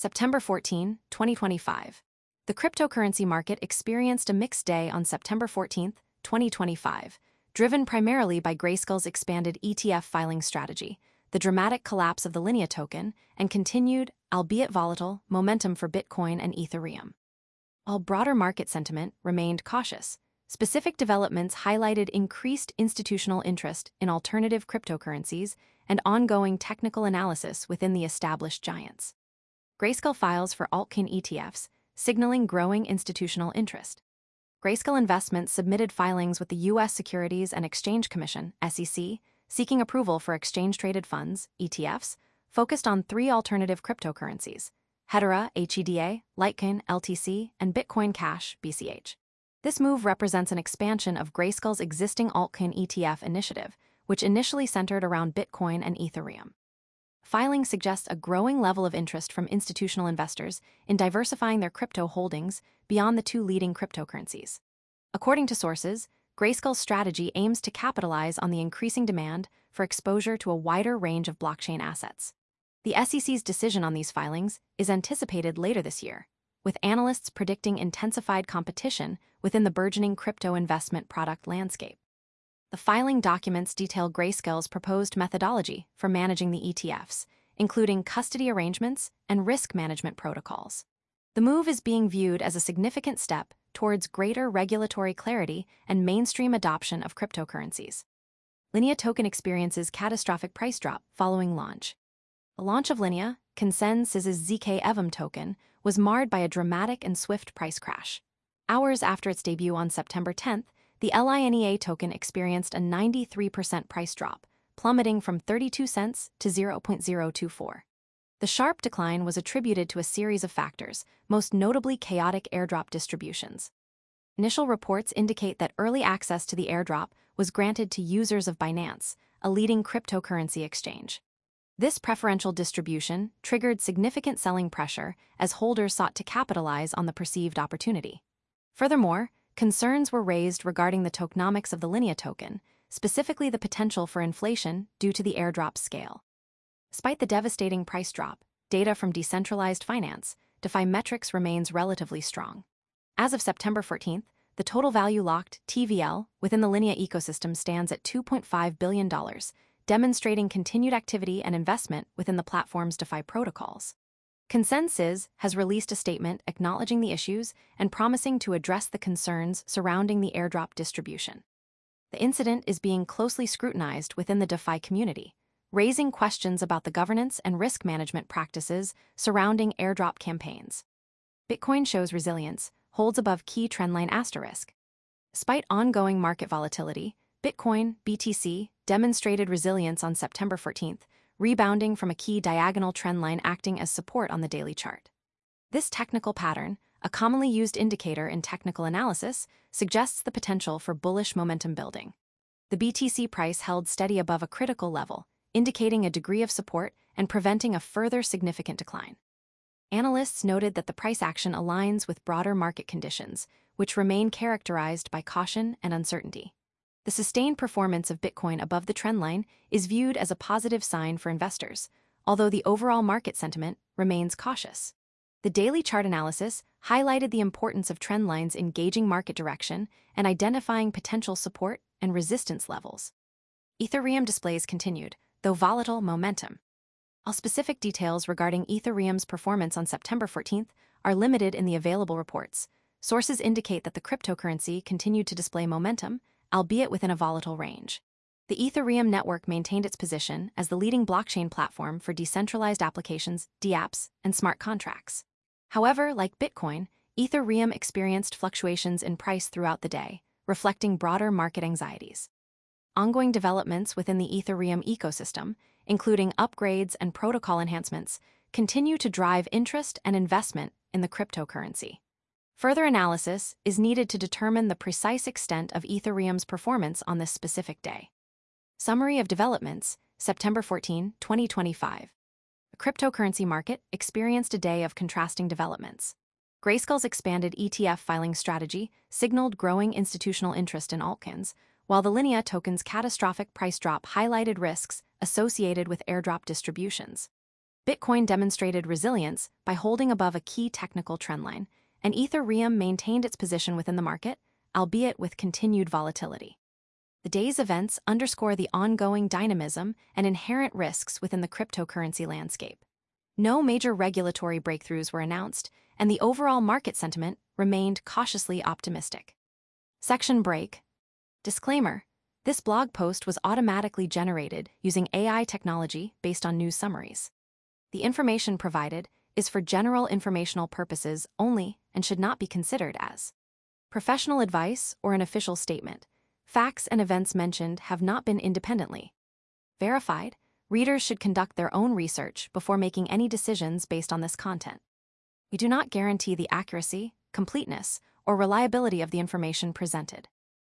September 14, 2025. The cryptocurrency market experienced a mixed day on September 14, 2025, driven primarily by Grayscale's expanded ETF filing strategy, the dramatic collapse of the Linea token, and continued, albeit volatile, momentum for Bitcoin and Ethereum. While broader market sentiment remained cautious, specific developments highlighted increased institutional interest in alternative cryptocurrencies and ongoing technical analysis within the established giants. Grayscale files for altcoin ETFs, signaling growing institutional interest. Grayscale Investments submitted filings with the U.S. Securities and Exchange Commission, SEC, seeking approval for exchange-traded funds, ETFs, focused on three alternative cryptocurrencies: Hedera, HEDA, Litecoin, LTC, and Bitcoin Cash, BCH. This move represents an expansion of Grayscale's existing altcoin ETF initiative, which initially centered around Bitcoin and Ethereum. Filing suggests a growing level of interest from institutional investors in diversifying their crypto holdings beyond the two leading cryptocurrencies. According to sources, Grayscale's strategy aims to capitalize on the increasing demand for exposure to a wider range of blockchain assets. The SEC's decision on these filings is anticipated later this year, with analysts predicting intensified competition within the burgeoning crypto investment product landscape. The filing documents detail Grayscale's proposed methodology for managing the ETFs, including custody arrangements and risk management protocols. The move is being viewed as a significant step towards greater regulatory clarity and mainstream adoption of cryptocurrencies. Linea token experiences catastrophic price drop following launch. The launch of Linea, ConsenSys's zk-EVM token, was marred by a dramatic and swift price crash. Hours after its debut on September 10th, the LINEA token experienced a 93% price drop, plummeting from 32 cents to 0.024. The sharp decline was attributed to a series of factors, most notably chaotic airdrop distributions. Initial reports indicate that early access to the airdrop was granted to users of Binance, a leading cryptocurrency exchange. This preferential distribution triggered significant selling pressure as holders sought to capitalize on the perceived opportunity. Furthermore, concerns were raised regarding the tokenomics of the Linea token, specifically the potential for inflation due to the airdrop's scale. Despite the devastating price drop, data from decentralized finance, DeFi Metrics, remains relatively strong. As of September 14th, the total value locked TVL within the Linea ecosystem stands at $2.5 billion, demonstrating continued activity and investment within the platform's DeFi protocols. ConsenSys has released a statement acknowledging the issues and promising to address the concerns surrounding the airdrop distribution. The incident is being closely scrutinized within the DeFi community, raising questions about the governance and risk management practices surrounding airdrop campaigns. Bitcoin shows resilience, holds above key trendline asterisk. Despite ongoing market volatility, Bitcoin, BTC, demonstrated resilience on September 14th, rebounding from a key diagonal trendline acting as support on the daily chart. This technical pattern, a commonly used indicator in technical analysis, suggests the potential for bullish momentum building. The BTC price held steady above a critical level, indicating a degree of support and preventing a further significant decline. Analysts noted that the price action aligns with broader market conditions, which remain characterized by caution and uncertainty. The sustained performance of Bitcoin above the trendline is viewed as a positive sign for investors, although the overall market sentiment remains cautious. The daily chart analysis highlighted the importance of trend lines in gauging market direction and identifying potential support and resistance levels. Ethereum displays continued, though volatile, momentum. While specific details regarding Ethereum's performance on September 14th are limited in the available reports, sources indicate that the cryptocurrency continued to display momentum, albeit within a volatile range. The Ethereum network maintained its position as the leading blockchain platform for decentralized applications, DApps, and smart contracts. However, like Bitcoin, Ethereum experienced fluctuations in price throughout the day, reflecting broader market anxieties. Ongoing developments within the Ethereum ecosystem, including upgrades and protocol enhancements, continue to drive interest and investment in the cryptocurrency. Further analysis is needed to determine the precise extent of Ethereum's performance on this specific day. Summary of developments, September 14, 2025. The cryptocurrency market experienced a day of contrasting developments. Grayscale's expanded ETF filing strategy signaled growing institutional interest in altcoins, while the Linea token's catastrophic price drop highlighted risks associated with airdrop distributions. Bitcoin demonstrated resilience by holding above a key technical trendline, and Ethereum maintained its position within the market, albeit with continued volatility. The day's events underscore the ongoing dynamism and inherent risks within the cryptocurrency landscape. No major regulatory breakthroughs were announced, and the overall market sentiment remained cautiously optimistic. Section break. Disclaimer: this blog post was automatically generated using AI technology based on news summaries. The information provided is for general informational purposes only and should not be considered as professional advice or an official statement. Facts and events mentioned have not been independently verified. Readers should conduct their own research before making any decisions based on this content. We do not guarantee the accuracy, completeness, or reliability of the information presented.